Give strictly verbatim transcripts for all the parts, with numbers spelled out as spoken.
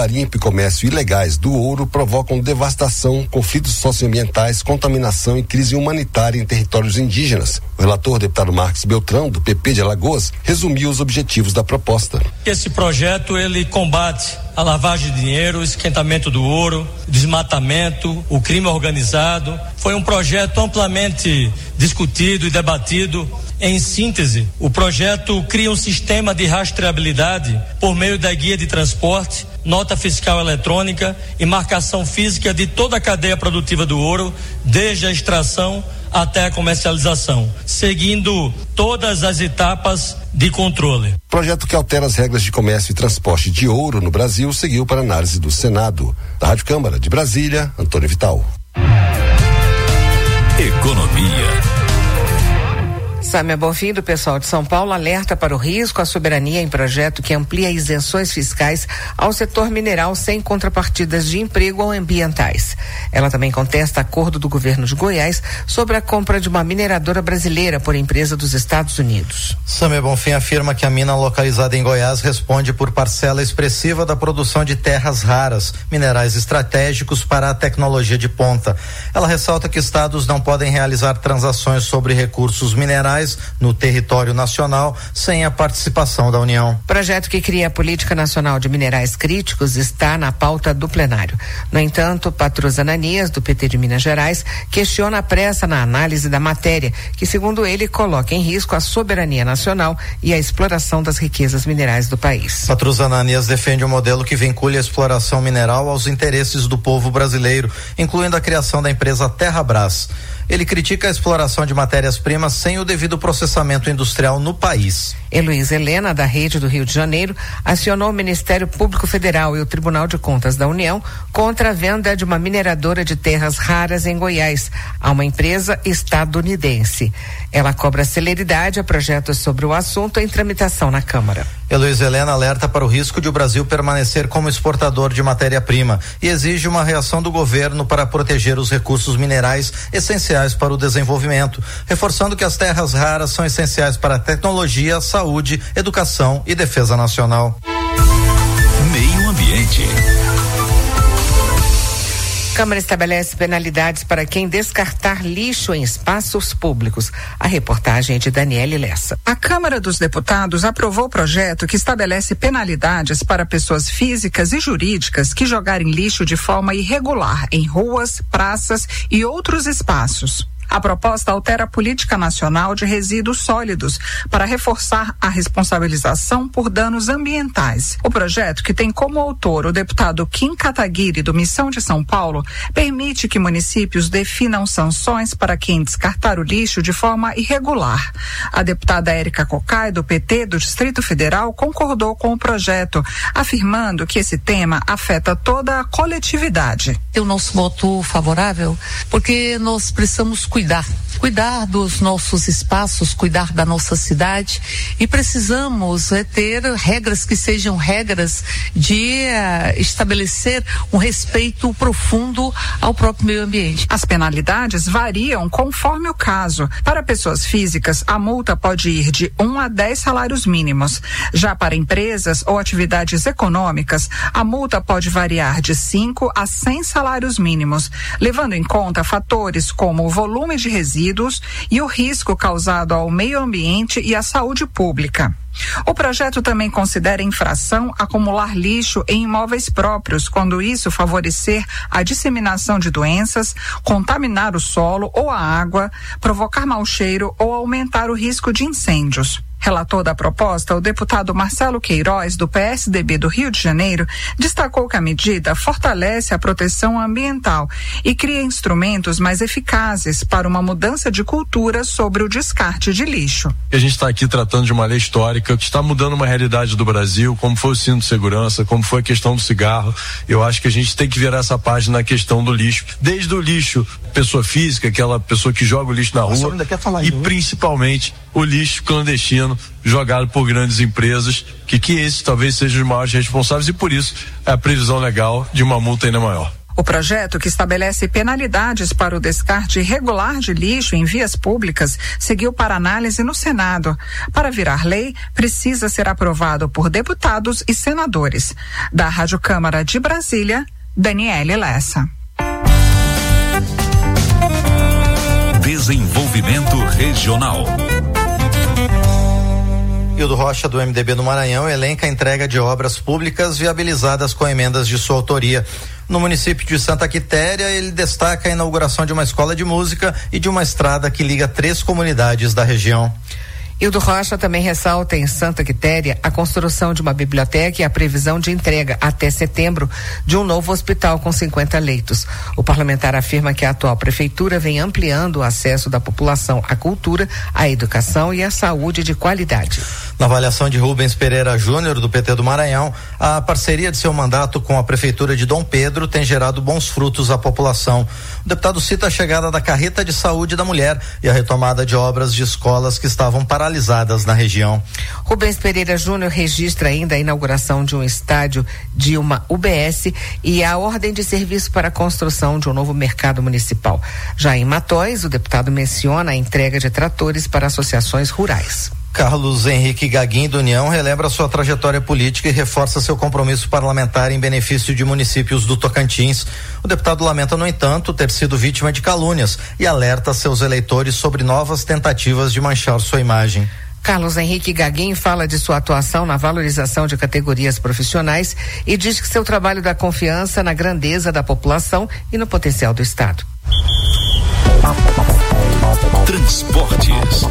garimpo e comércio ilegais do ouro provocam devastação, conflitos socioambientais, contaminação e crise humanitária em territórios indígenas. O relator, deputado Marcos Beltrão, do P P de Alagoas, resumiu os objetivos da proposta. Esse projeto, ele combate a lavagem de dinheiro, o esquentamento do ouro, desmatamento, o crime organizado. Foi um projeto amplamente discutido e debatido. Em síntese, o projeto cria um sistema de rastreabilidade por meio da guia de transporte, nota fiscal eletrônica e marcação física de toda a cadeia produtiva do ouro, desde a extração até a comercialização, seguindo todas as etapas de controle. O projeto que altera as regras de comércio e transporte de ouro no Brasil seguiu para análise do Senado. Da Rádio Câmara de Brasília, Antônio Vital. Economia. Sâmia Bonfim, do pessoal de São Paulo, alerta para o risco à soberania em projeto que amplia isenções fiscais ao setor mineral sem contrapartidas de emprego ou ambientais. Ela também contesta acordo do governo de Goiás sobre a compra de uma mineradora brasileira por empresa dos Estados Unidos. Sâmia Bonfim afirma que a mina localizada em Goiás responde por parcela expressiva da produção de terras raras, minerais estratégicos para a tecnologia de ponta. Ela ressalta que estados não podem realizar transações sobre recursos minerais no território nacional sem a participação da União. O projeto que cria a Política Nacional de Minerais Críticos está na pauta do plenário. No entanto, Patrus Ananias, do P T de Minas Gerais, questiona a pressa na análise da matéria, que, segundo ele, coloca em risco a soberania nacional e a exploração das riquezas minerais do país. Patrus Ananias defende um modelo que vincule a exploração mineral aos interesses do povo brasileiro, incluindo a criação da empresa Terrabras. Ele critica a exploração de matérias-primas sem o devido processamento industrial no país. Heloísa Helena, da Rede do Rio de Janeiro, acionou o Ministério Público Federal e o Tribunal de Contas da União contra a venda de uma mineradora de terras raras em Goiás a uma empresa estadunidense. Ela cobra celeridade a projetos sobre o assunto em tramitação na Câmara. Heloísa Helena alerta para o risco de o Brasil permanecer como exportador de matéria-prima e exige uma reação do governo para proteger os recursos minerais essenciais para o desenvolvimento, reforçando que as terras raras são essenciais para a tecnologia, saúde, educação e defesa nacional. Meio Ambiente. Câmara estabelece penalidades para quem descartar lixo em espaços públicos. A reportagem é de Daniele Lessa. A Câmara dos Deputados aprovou o projeto que estabelece penalidades para pessoas físicas e jurídicas que jogarem lixo de forma irregular em ruas, praças e outros espaços. A proposta altera a Política Nacional de Resíduos Sólidos para reforçar a responsabilização por danos ambientais. O projeto, que tem como autor o deputado Kim Kataguiri, do Missão de São Paulo, permite que municípios definam sanções para quem descartar o lixo de forma irregular. A deputada Érica Cocai, do P T do Distrito Federal, concordou com o projeto, afirmando que esse tema afeta toda a coletividade. O nosso voto favorável, porque nós precisamos cuidar Cuidar, cuidar dos nossos espaços, cuidar da nossa cidade e precisamos é, ter regras que sejam regras de uh, estabelecer um respeito profundo ao próprio meio ambiente. As penalidades variam conforme o caso. Para pessoas físicas, a multa pode ir de um a dez salários mínimos. Já para empresas ou atividades econômicas, a multa pode variar de cinco a cem salários mínimos, levando em conta fatores como o volume de resíduos e o risco causado ao meio ambiente e à saúde pública. O projeto também considera infração acumular lixo em imóveis próprios, quando isso favorecer a disseminação de doenças, contaminar o solo ou a água, provocar mau cheiro ou aumentar o risco de incêndios. Relator da proposta, o deputado Marcelo Queiroz, do P S D B do Rio de Janeiro, destacou que a medida fortalece a proteção ambiental e cria instrumentos mais eficazes para uma mudança de cultura sobre o descarte de lixo. A gente está aqui tratando de uma lei histórica que está mudando uma realidade do Brasil, como foi o cinto de segurança, como foi a questão do cigarro. Eu acho que a gente tem que virar essa página na questão do lixo. Desde o lixo, pessoa física, aquela pessoa que joga o lixo na rua, e principalmente o lixo clandestino jogado por grandes empresas, que, que esses talvez sejam os maiores responsáveis, e por isso é a previsão legal de uma multa ainda maior. O projeto, que estabelece penalidades para o descarte irregular de lixo em vias públicas, seguiu para análise no Senado. Para virar lei, precisa ser aprovado por deputados e senadores. Da Rádio Câmara de Brasília, Daniele Lessa. Desenvolvimento Regional. Hildo Rocha, do M D B do Maranhão, elenca a entrega de obras públicas viabilizadas com emendas de sua autoria. No município de Santa Quitéria, ele destaca a inauguração de uma escola de música e de uma estrada que liga três comunidades da região. Hildo Rocha também ressalta em Santa Quitéria a construção de uma biblioteca e a previsão de entrega até setembro de um novo hospital com cinquenta leitos. O parlamentar afirma que a atual prefeitura vem ampliando o acesso da população à cultura, à educação e à saúde de qualidade. Na avaliação de Rubens Pereira Júnior, do P T do Maranhão, a parceria de seu mandato com a prefeitura de Dom Pedro tem gerado bons frutos à população. O deputado cita a chegada da carreta de saúde da mulher e a retomada de obras de escolas que estavam paralisadas na região. Rubens Pereira Júnior registra ainda a inauguração de um estádio de uma U B S e a ordem de serviço para a construção de um novo mercado municipal. Já em Matóis, o deputado menciona a entrega de tratores para associações rurais. Carlos Henrique Gaguin, do União, relembra sua trajetória política e reforça seu compromisso parlamentar em benefício de municípios do Tocantins. O deputado lamenta, no entanto, ter sido vítima de calúnias e alerta seus eleitores sobre novas tentativas de manchar sua imagem. Carlos Henrique Gaguin fala de sua atuação na valorização de categorias profissionais e diz que seu trabalho dá confiança na grandeza da população e no potencial do Estado. Transportes.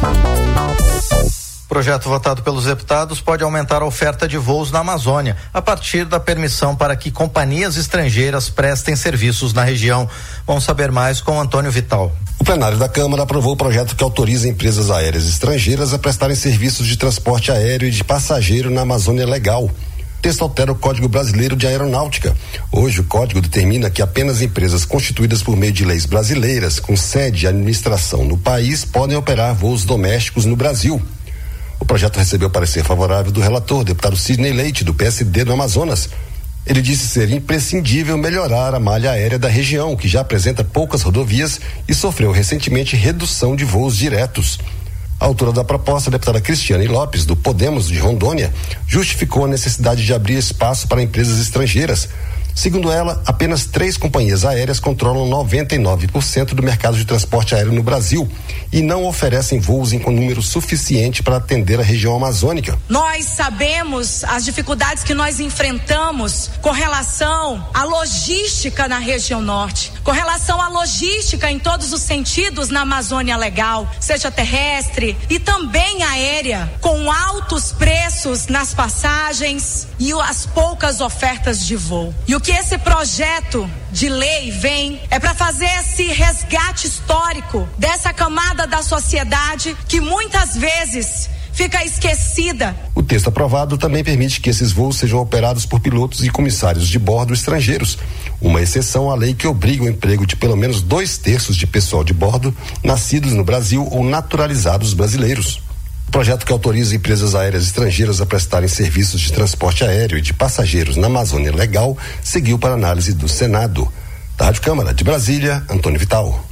O projeto votado pelos deputados pode aumentar a oferta de voos na Amazônia, a partir da permissão para que companhias estrangeiras prestem serviços na região. Vamos saber mais com Antônio Vital. O plenário da Câmara aprovou o projeto que autoriza empresas aéreas estrangeiras a prestarem serviços de transporte aéreo e de passageiro na Amazônia Legal. O texto altera o Código Brasileiro de Aeronáutica. Hoje, o código determina que apenas empresas constituídas por meio de leis brasileiras, com sede e administração no país, podem operar voos domésticos no Brasil. O projeto recebeu parecer favorável do relator, deputado Sidney Leite, do P S D do Amazonas. Ele disse ser imprescindível melhorar a malha aérea da região, que já apresenta poucas rodovias e sofreu recentemente redução de voos diretos. A autora da proposta, a deputada Cristiane Lopes, do Podemos de Rondônia, justificou a necessidade de abrir espaço para empresas estrangeiras. Segundo ela, apenas três companhias aéreas controlam noventa e nove por cento do mercado de transporte aéreo no Brasil e não oferecem voos em número suficiente para atender a região amazônica. Nós sabemos as dificuldades que nós enfrentamos com relação à logística na região norte, com relação à logística em todos os sentidos na Amazônia Legal, seja terrestre e também aérea, com altos preços nas passagens e as poucas ofertas de voo. E o que esse projeto de lei vem é para fazer esse resgate histórico dessa camada da sociedade que muitas vezes fica esquecida. O texto aprovado também permite que esses voos sejam operados por pilotos e comissários de bordo estrangeiros, uma exceção à lei que obriga o emprego de pelo menos dois terços de pessoal de bordo nascidos no Brasil ou naturalizados brasileiros. O projeto que autoriza empresas aéreas estrangeiras a prestarem serviços de transporte aéreo e de passageiros na Amazônia Legal seguiu para análise do Senado. Da Rádio Câmara de Brasília, Antônio Vital.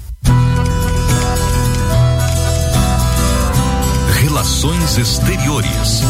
Relações Exteriores.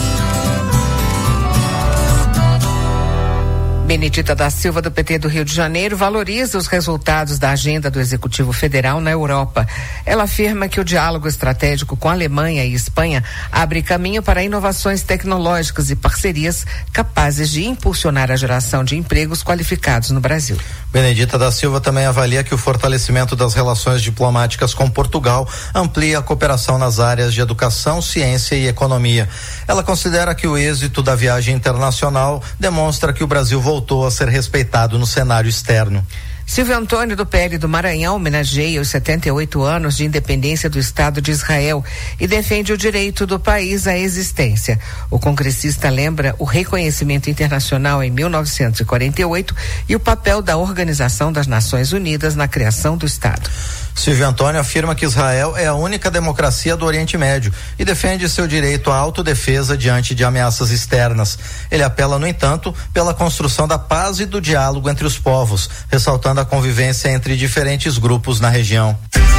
Benedita da Silva, do P T do Rio de Janeiro, valoriza os resultados da agenda do Executivo Federal na Europa. Ela afirma que o diálogo estratégico com a Alemanha e Espanha abre caminho para inovações tecnológicas e parcerias capazes de impulsionar a geração de empregos qualificados no Brasil. Benedita da Silva também avalia que o fortalecimento das relações diplomáticas com Portugal amplia a cooperação nas áreas de educação, ciência e economia. Ela considera que o êxito da viagem internacional demonstra que o Brasil voltou voltou a ser respeitado no cenário externo. Silvio Antônio, do P L do Maranhão, homenageia os setenta e oito anos de independência do Estado de Israel e defende o direito do país à existência. O congressista lembra o reconhecimento internacional em mil novecentos e quarenta e oito e o papel da Organização das Nações Unidas na criação do Estado. Silvio Antônio afirma que Israel é a única democracia do Oriente Médio e defende seu direito à autodefesa diante de ameaças externas. Ele apela, no entanto, pela construção da paz e do diálogo entre os povos, ressaltando a convivência entre diferentes grupos na região.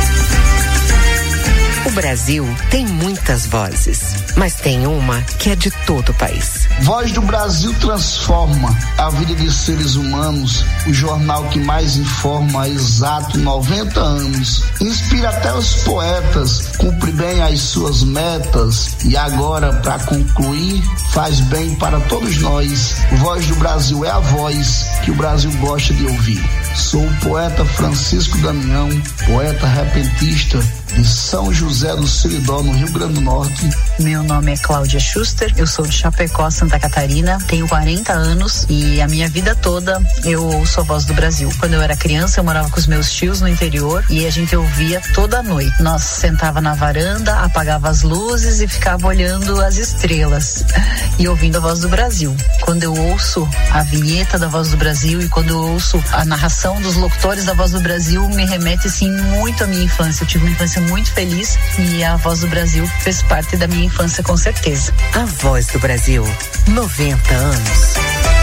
O Brasil tem muitas vozes, mas tem uma que é de todo o país. Voz do Brasil transforma a vida de seres humanos. O jornal que mais informa há exato noventa anos. Inspira até os poetas, cumpre bem as suas metas. E agora, para concluir, faz bem para todos nós. Voz do Brasil é a voz que o Brasil gosta de ouvir. Sou o poeta Francisco Damião, poeta repentista de São José do Seridó, no Rio Grande do Norte. Meu nome é Cláudia Schuster, eu sou de Chapecó, Santa Catarina, tenho quarenta anos e a minha vida toda eu ouço a Voz do Brasil. Quando eu era criança, eu morava com os meus tios no interior e a gente ouvia toda noite. Nós sentava na varanda, apagava as luzes e ficava olhando as estrelas e ouvindo a Voz do Brasil. Quando eu ouço a vinheta da Voz do Brasil e quando eu ouço a narração dos locutores da Voz do Brasil, me remete assim muito à minha infância. Eu tive uma infância muito feliz e a Voz do Brasil fez parte da minha infância, com certeza. A Voz do Brasil, noventa anos.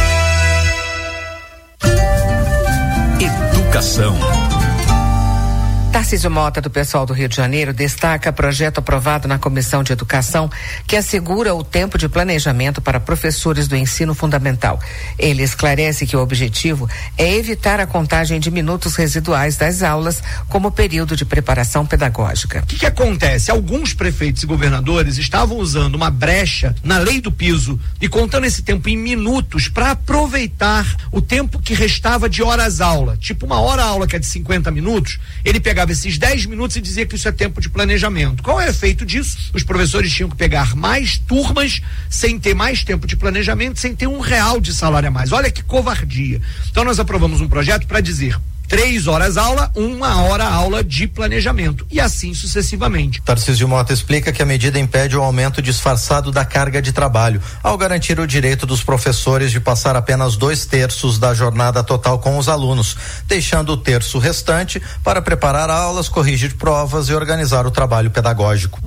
Educação. Tarcísio Mota, do pessoal do Rio de Janeiro, destaca projeto aprovado na Comissão de Educação que assegura o tempo de planejamento para professores do ensino fundamental. Ele esclarece que o objetivo é evitar a contagem de minutos residuais das aulas como período de preparação pedagógica. O que, que acontece? Alguns prefeitos e governadores estavam usando uma brecha na lei do piso e contando esse tempo em minutos para aproveitar o tempo que restava de horas-aula. Tipo, uma hora-aula que é de cinquenta minutos, ele pegava esses dez minutos e dizia que isso é tempo de planejamento. Qual é o efeito disso? Os professores tinham que pegar mais turmas sem ter mais tempo de planejamento, sem ter um real de salário a mais. Olha que covardia. Então nós aprovamos um projeto para dizer três horas aula, uma hora aula de planejamento e assim sucessivamente. Tarcísio Mota explica que a medida impede o aumento disfarçado da carga de trabalho, ao garantir o direito dos professores de passar apenas dois terços da jornada total com os alunos, deixando o terço restante para preparar aulas, corrigir provas e organizar o trabalho pedagógico.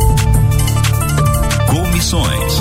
Comissões.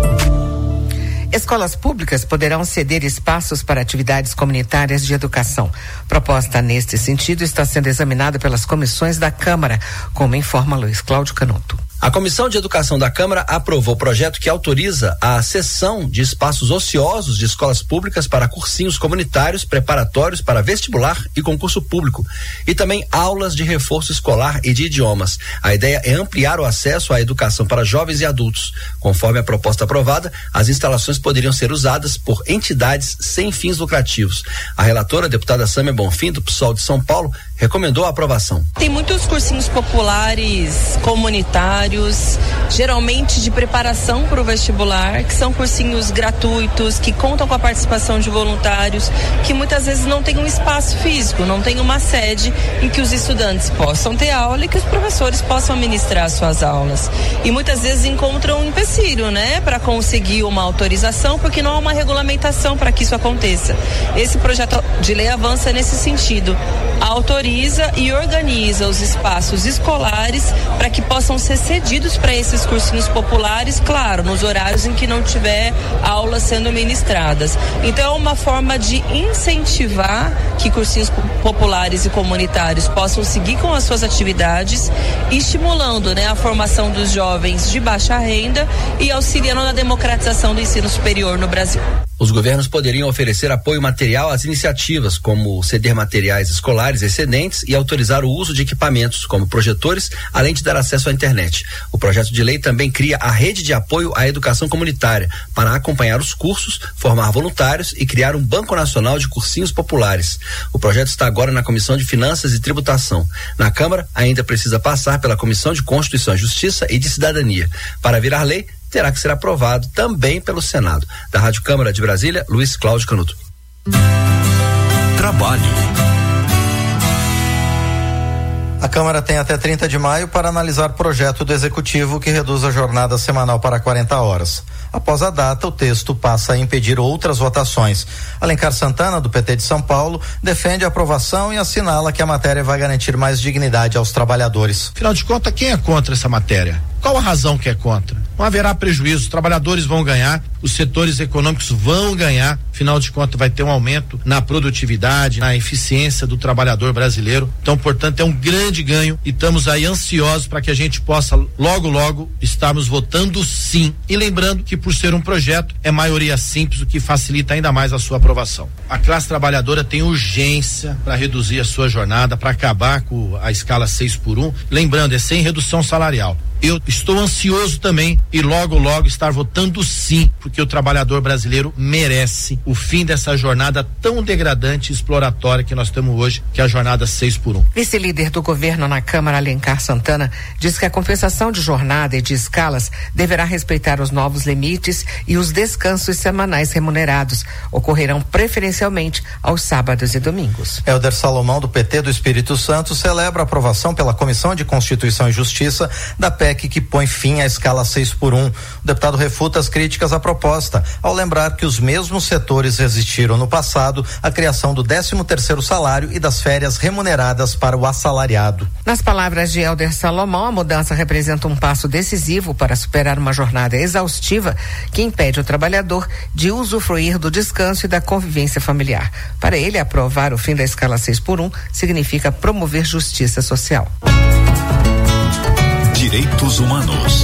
Escolas públicas poderão ceder espaços para atividades comunitárias de educação. Proposta neste sentido está sendo examinada pelas comissões da Câmara, como informa Luiz Cláudio Canuto. A Comissão de Educação da Câmara aprovou o projeto que autoriza a cessão de espaços ociosos de escolas públicas para cursinhos comunitários preparatórios para vestibular e concurso público e também aulas de reforço escolar e de idiomas. A ideia é ampliar o acesso à educação para jovens e adultos. Conforme a proposta aprovada, as instalações poderiam ser usadas por entidades sem fins lucrativos. A relatora, a deputada Sâmia Bonfim, do P SOL de São Paulo, recomendou a aprovação. Tem muitos cursinhos populares, comunitários, geralmente de preparação para o vestibular, que são cursinhos gratuitos, que contam com a participação de voluntários, que muitas vezes não tem um espaço físico, não tem uma sede em que os estudantes possam ter aula e que os professores possam ministrar suas aulas. E muitas vezes encontram um empecilho, né, para conseguir uma autorização, porque não há uma regulamentação para que isso aconteça. Esse projeto de lei avança nesse sentido. Autoriza e organiza os espaços escolares para que possam ser cedidos para esses cursinhos populares, claro, nos horários em que não tiver aulas sendo ministradas. Então é uma forma de incentivar que cursinhos populares e comunitários possam seguir com as suas atividades, estimulando, né, a formação dos jovens de baixa renda e auxiliando na democratização do ensino superior no Brasil. Os governos poderiam oferecer apoio material às iniciativas, como ceder materiais escolares excedentes e autorizar o uso de equipamentos, como projetores, além de dar acesso à internet. O projeto de lei também cria a rede de apoio à educação comunitária, para acompanhar os cursos, formar voluntários e criar um banco nacional de cursinhos populares. O projeto está agora na Comissão de Finanças e Tributação. Na Câmara, ainda precisa passar pela Comissão de Constituição e Justiça e de Cidadania. Para virar lei, terá que ser aprovado também pelo Senado. Da Rádio Câmara de Brasília, Luiz Cláudio Canuto. Trabalho. A Câmara tem até trinta de maio para analisar projeto do Executivo que reduz a jornada semanal para quarenta horas. Após a data, o texto passa a impedir outras votações. Alencar Santana, do P T de São Paulo, defende a aprovação e assinala que a matéria vai garantir mais dignidade aos trabalhadores. Afinal de contas, quem é contra essa matéria? Qual a razão que é contra? Não haverá prejuízo, os trabalhadores vão ganhar, os setores econômicos vão ganhar, afinal de contas vai ter um aumento na produtividade, na eficiência do trabalhador brasileiro. Então, portanto, é um grande ganho e estamos aí ansiosos para que a gente possa logo, logo estarmos votando sim. E lembrando que por ser um projeto, é maioria simples, o que facilita ainda mais a sua aprovação. A classe trabalhadora tem urgência para reduzir a sua jornada, para acabar com a escala seis por um. Lembrando, é sem redução salarial. Eu estou ansioso também e logo, logo estar votando sim, porque o trabalhador brasileiro merece o fim dessa jornada tão degradante e exploratória que nós temos hoje, que é a jornada seis por um. Vice-líder do governo na Câmara, Alencar Santana, diz que a compensação de jornada e de escalas deverá respeitar os novos limites e os descansos semanais remunerados ocorrerão preferencialmente aos sábados e domingos. Helder Salomão, do P T do Espírito Santo, celebra a aprovação pela Comissão de Constituição e Justiça da P E C que põe fim à escala seis por um. O deputado refuta as críticas à proposta, ao lembrar que os mesmos setores resistiram no passado à criação do décimo terceiro salário e das férias remuneradas para o assalariado. Nas palavras de Helder Salomão, a mudança representa um passo decisivo para superar uma jornada exaustiva que impede o trabalhador de usufruir do descanso e da convivência familiar. Para ele, aprovar o fim da escala seis por um significa promover justiça social. Direitos Humanos.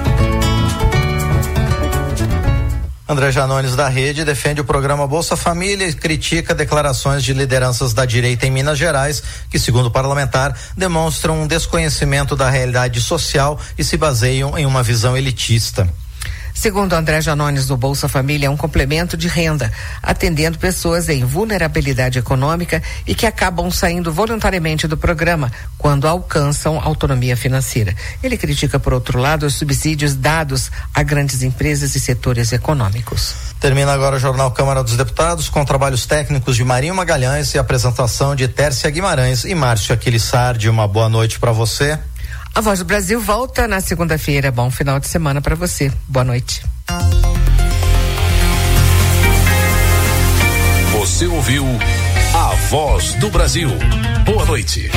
André Janones, da Rede, defende o programa Bolsa Família e critica declarações de lideranças da direita em Minas Gerais, que, segundo o parlamentar, demonstram um desconhecimento da realidade social e se baseiam em uma visão elitista. Segundo André Janones, do Bolsa Família é um complemento de renda, atendendo pessoas em vulnerabilidade econômica e que acabam saindo voluntariamente do programa quando alcançam autonomia financeira. Ele critica, por outro lado, os subsídios dados a grandes empresas e setores econômicos. Termina agora o Jornal Câmara dos Deputados com trabalhos técnicos de Marinho Magalhães e apresentação de Tércia Guimarães e Márcio Aquilissardi. Uma boa noite para você. A Voz do Brasil volta na segunda-feira. Bom final de semana para você. Boa noite. Você ouviu A Voz do Brasil. Boa noite.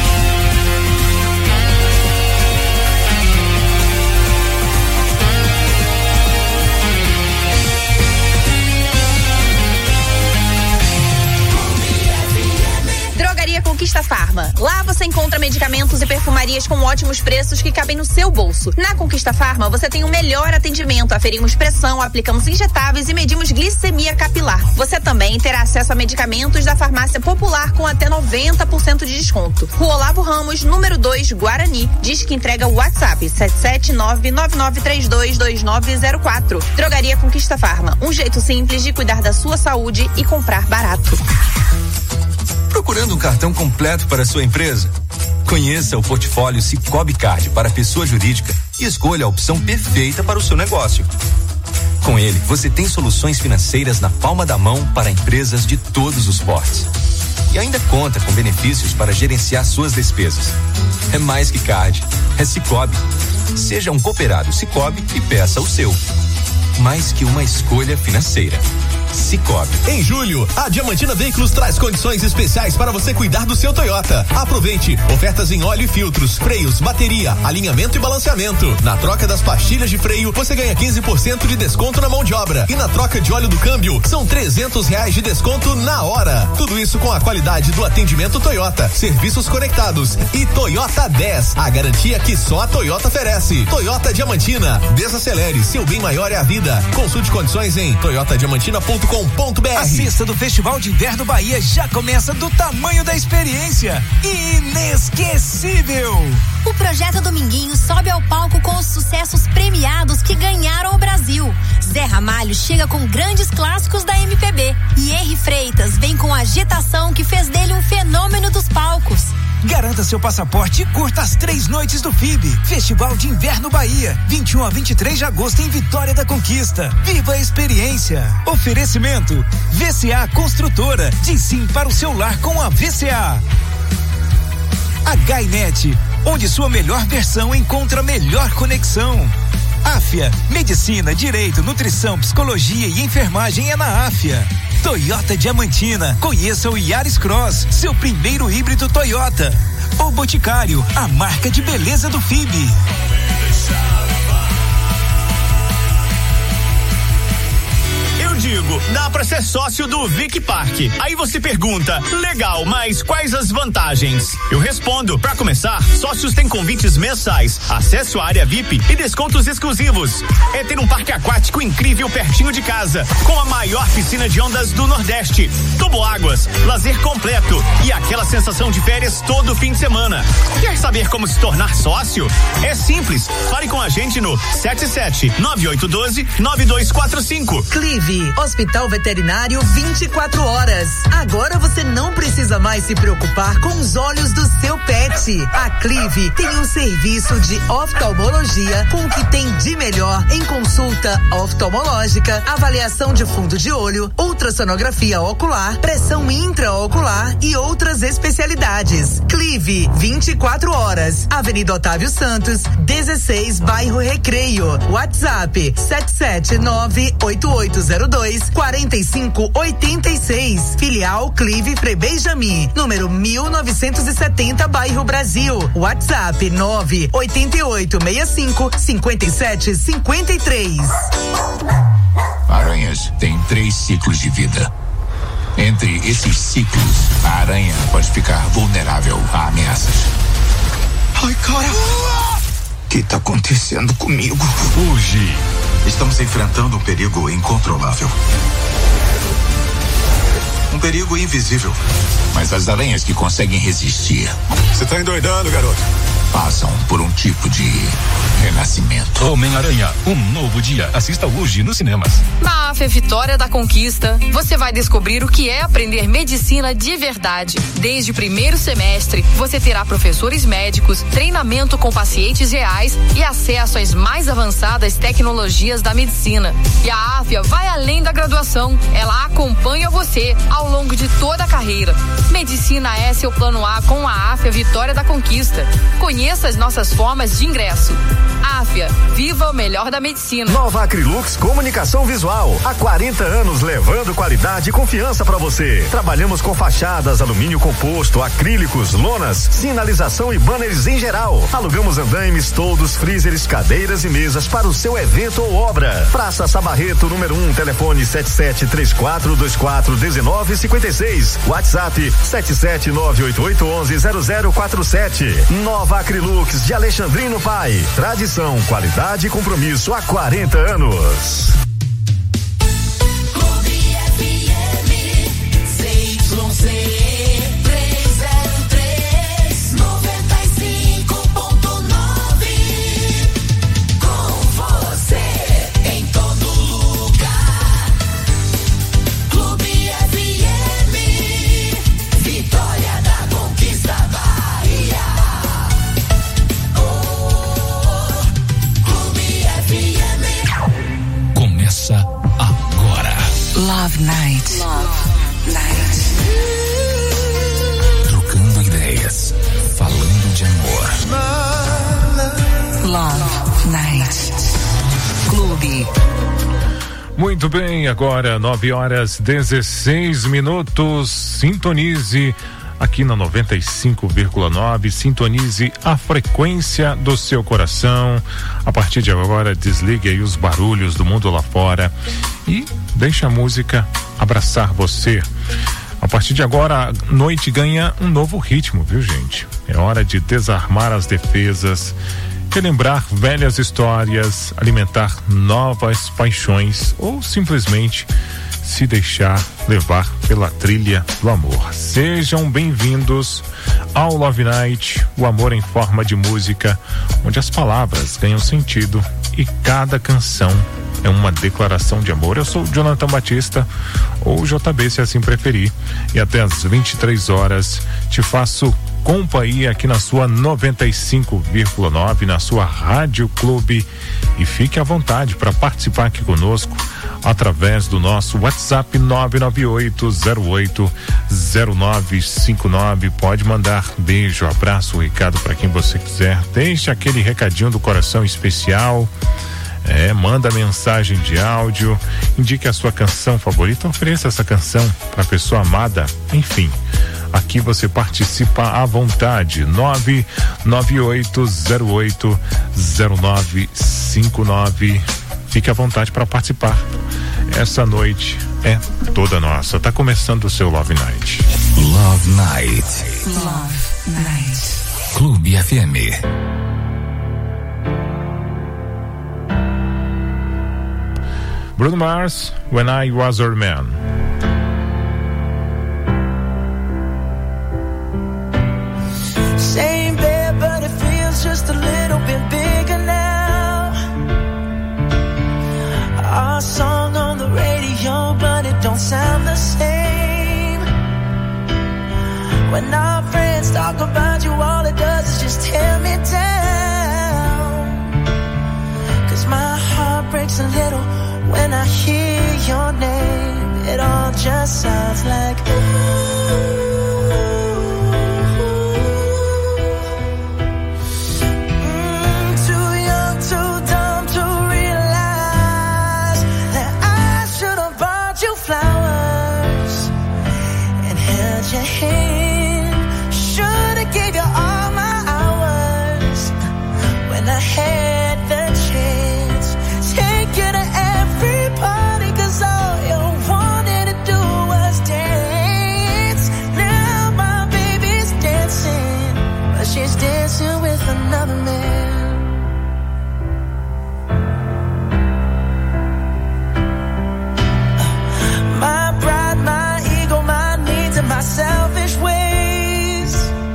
Conquista Farma. Lá você encontra medicamentos e perfumarias com ótimos preços que cabem no seu bolso. Na Conquista Farma você tem o melhor atendimento. Aferimos pressão, aplicamos injetáveis e medimos glicemia capilar. Você também terá acesso a medicamentos da farmácia popular com até noventa por cento de desconto. Rua Olavo Ramos, número dois, Guarani. Diz que entrega o WhatsApp sete sete nove nove nove três dois dois nove zero quatro. Drogaria Conquista Farma. Um jeito simples de cuidar da sua saúde e comprar barato. Procurando um cartão completo para a sua empresa? Conheça o portfólio Sicoob Card para pessoa jurídica e escolha a opção perfeita para o seu negócio. Com ele, você tem soluções financeiras na palma da mão para empresas de todos os portes. E ainda conta com benefícios para gerenciar suas despesas. É mais que card, é Sicoob. Seja um cooperado Sicoob e peça o seu. Mais que uma escolha financeira. Sicoob. Em julho, a Diamantina Veículos traz condições especiais para você cuidar do seu Toyota. Aproveite ofertas em óleo e filtros, freios, bateria, alinhamento e balanceamento. Na troca das pastilhas de freio, você ganha quinze por cento de desconto na mão de obra. E na troca de óleo do câmbio, são trezentos reais de desconto na hora. Tudo isso com a qualidade do atendimento Toyota, serviços conectados e Toyota dez, a garantia que só a Toyota oferece. Toyota Diamantina, desacelere, seu bem maior é a vida. Consulte condições em toyota diamantina ponto com ponto br. A sexta do Festival de Inverno Bahia já começa do tamanho da experiência. Inesquecível! O Projeto Dominguinho sobe ao palco com os sucessos premiados que ganharam o Brasil. Zé Ramalho chega com grandes clássicos da M P B. E Henri Freitas vem com a agitação que fez dele um fenômeno dos palcos. Garanta seu passaporte e curta as três noites do F I B. Festival de Inverno Bahia, vinte e um a vinte e três de agosto em Vitória da Conquista. Viva a experiência. Oferecimento V C A Construtora. Diz sim para o seu lar com a V C A. H I Net, onde sua melhor versão encontra melhor conexão. Áfia, Medicina, Direito, Nutrição, Psicologia e Enfermagem é na Áfia. Toyota Diamantina, conheça o Yaris Cross, seu primeiro híbrido Toyota. O Boticário, a marca de beleza do F I B. Eu digo, dá pra ser sócio do Vic Park. Aí você pergunta, legal, mas quais as vantagens? Eu respondo, pra começar, sócios têm convites mensais, acesso à área V I P e descontos exclusivos. É ter um parque aquático incrível pertinho de casa, com a maior piscina de ondas do Nordeste, toboáguas, lazer completo e aquela sensação de férias todo fim de semana. Quer saber como se tornar sócio? É simples, fale com a gente no sete sete nove oito um dois nove dois quatro cinco. Clive, Hospital Veterinário vinte e quatro horas. Agora você não precisa mais se preocupar com os olhos do seu pet. A Clive tem um serviço de oftalmologia com o que tem de melhor em consulta oftalmológica, avaliação de fundo de olho, ultrassonografia ocular, pressão intraocular e outras especialidades. Clive, vinte e quatro horas. Avenida Otávio Santos, dezesseis, bairro Recreio. WhatsApp sete sete nove oito oito zero dois quatro cinco oito seis. Filial Clive Frei Benjamin, número mil novecentos e setenta, bairro Brasil. WhatsApp nove oito oito seis cinco cinco sete cinco três. Aranhas têm três ciclos de vida. Entre esses ciclos, a aranha pode ficar vulnerável a ameaças. Ai, cara! O que tá acontecendo comigo? Hoje, estamos enfrentando um perigo incontrolável. Um perigo invisível. Mas as aranhas que conseguem resistir. Você tá endoidando, garoto? Passam por um tipo de renascimento. Homem-Aranha, um novo dia. Assista hoje nos cinemas. Na Áfia Vitória da Conquista, você vai descobrir o que é aprender medicina de verdade. Desde o primeiro semestre, você terá professores médicos, treinamento com pacientes reais e acesso às mais avançadas tecnologias da medicina. E a Áfia vai além da graduação. Ela acompanha você ao longo de toda a carreira. Medicina é seu plano A com a Áfia Vitória da Conquista. Conheça as nossas formas de ingresso. Áfia, viva o melhor da medicina. Nova Acrylux Comunicação Visual. Há quarenta anos levando qualidade e confiança para você. Trabalhamos com fachadas, alumínio composto, acrílicos, lonas, sinalização e banners em geral. Alugamos andaimes, toldos, freezers, cadeiras e mesas para o seu evento ou obra. Praça Sabarreto, número um, telefone sete sete três quatro dois quatro um nove cinco seis. WhatsApp sete sete nove oito oito um um zero zero quatro sete. Nova Acrylux de Alexandrino Pai. Tradição, qualidade e compromisso há quarenta anos. Love Night. Love Night. Trocando ideias, falando de amor. Love Night. Clube. Muito bem, agora nove horas dezesseis minutos. Sintonize aqui na noventa e cinco vírgula nove, sintonize a frequência do seu coração. A partir de agora, desligue aí os barulhos do mundo lá fora e deixe a música abraçar você. A partir de agora, a noite ganha um novo ritmo, viu, gente? É hora de desarmar as defesas, relembrar velhas histórias, alimentar novas paixões ou simplesmente se deixar levar pela trilha do amor. Sejam bem-vindos ao Love Night, o amor em forma de música, onde as palavras ganham sentido e cada canção é uma declaração de amor. Eu sou o Jonathan Batista, ou J B se assim preferir, e até às vinte e três horas te faço companhia aqui na sua noventa e cinco vírgula nove, na sua Rádio Clube, e fique à vontade para participar aqui conosco através do nosso WhatsApp nove nove oito zero oito zero nove cinco nove. Pode mandar beijo, abraço, recado para quem você quiser. Deixe aquele recadinho do coração especial. É, manda mensagem de áudio, indique a sua canção favorita, ofereça essa canção para a pessoa amada, enfim. Aqui você participa à vontade. nove nove oito zero oito zero nove cinco nove. Fique à vontade para participar. Essa noite é toda nossa. Tá começando o seu Love Night. Love Night. Love Night. Clube F M. Bruno Mars, When I Was Your Man. Same bed, but it feels just a little bit bigger now. Our song on the radio, but it don't sound the same. When our friends talk about you, all it does is just tear me down. 'Cause my heart breaks a little when I hear your name. It all just sounds like ooh. Your hand, should've gave you all my hours when I had the chance. Take you to every party, 'cause all you wanted to do was dance. Now my baby's dancing, but she's dancing with another man. My pride, my ego, my needs and my selfish ways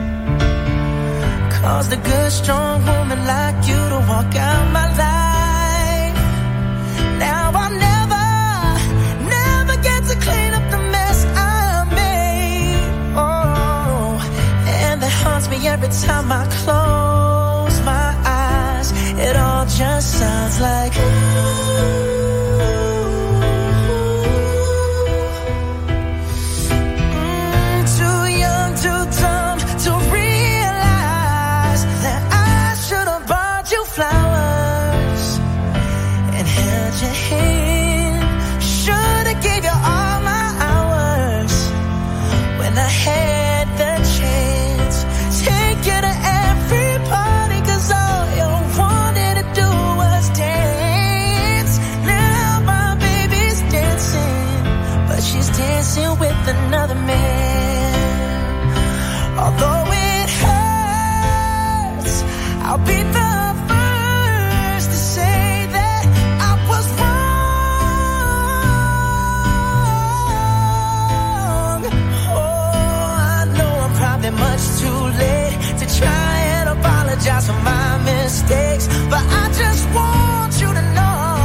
caused a good, strong woman like you to walk out my life. Now I'll never, never get to clean up the mess I made. Oh, and that haunts me every time I close my eyes. It all just sounds like ooh. Flowers and held your hand. Should've gave you all my hours when I had the chance. Take you to every party, 'cause all you wanted to do was dance. Now my baby's dancing, but she's dancing with another man. Although it hurts, I'll be the much too late to try and apologize for my mistakes, but I just want you to know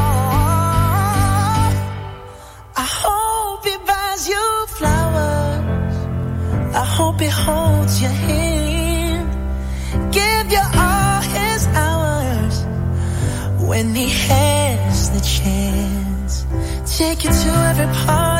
I hope he buys you flowers, I hope he holds your hand, give you all his hours when he has the chance, take you to every party